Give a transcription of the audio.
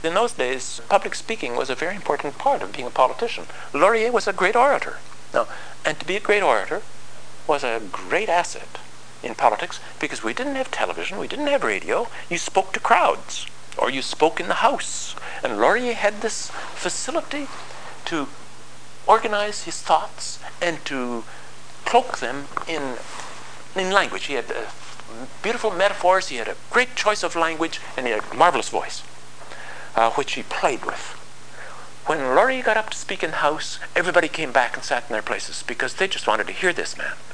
In those days, public speaking was a very important part of being a politician. Laurier was a great orator. Now, and to be a great orator was a great asset in politics because we didn't have television, we didn't have radio. You spoke to crowds, or you spoke in the House. And Laurier had this facility to organize his thoughts and to cloak them in language. He had beautiful metaphors, he had a great choice of language, and he had a marvelous voice, which he played with. When Laurier got up to speak in the House, everybody came back and sat in their places because they just wanted to hear this man.